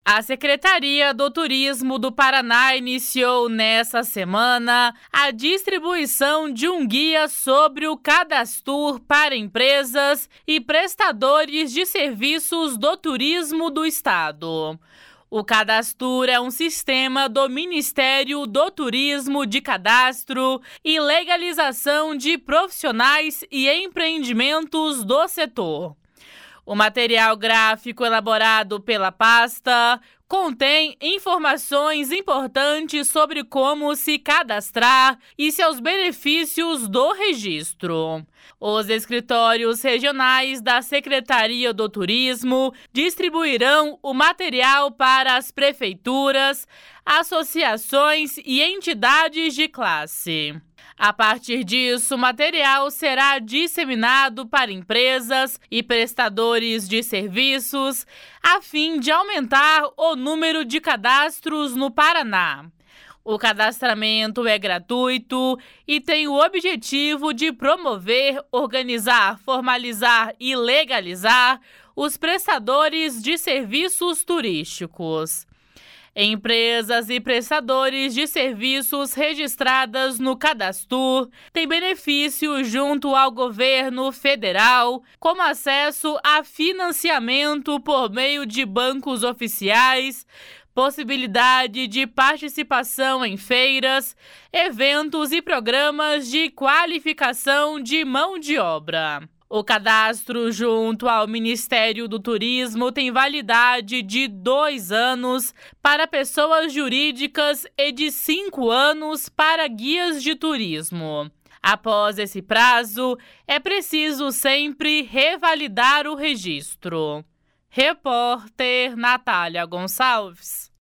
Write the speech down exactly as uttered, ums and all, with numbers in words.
A Secretaria do Turismo do Paraná iniciou nesta semana a distribuição de um guia sobre o Cadastur para empresas e prestadores de serviços do turismo do estado. O Cadastur é um sistema do Ministério do Turismo de cadastro e legalização de profissionais e empreendimentos do setor. O material gráfico elaborado pela pasta contém informações importantes sobre como se cadastrar e seus benefícios do registro. Os escritórios regionais da Secretaria do Turismo distribuirão o material para as prefeituras, associações e entidades de classe. A partir disso, o material será disseminado para empresas e prestadores de serviços, a fim de aumentar o número de cadastros no Paraná. O cadastramento é gratuito e tem o objetivo de promover, organizar, formalizar e legalizar os prestadores de serviços turísticos. Empresas e prestadores de serviços registradas no Cadastur têm benefício junto ao governo federal, como acesso a financiamento por meio de bancos oficiais, possibilidade de participação em feiras, eventos e programas de qualificação de mão de obra. O cadastro junto ao Ministério do Turismo tem validade de dois anos para pessoas jurídicas e de cinco anos para guias de turismo. Após esse prazo, é preciso sempre revalidar o registro. Repórter Natália Gonçalves.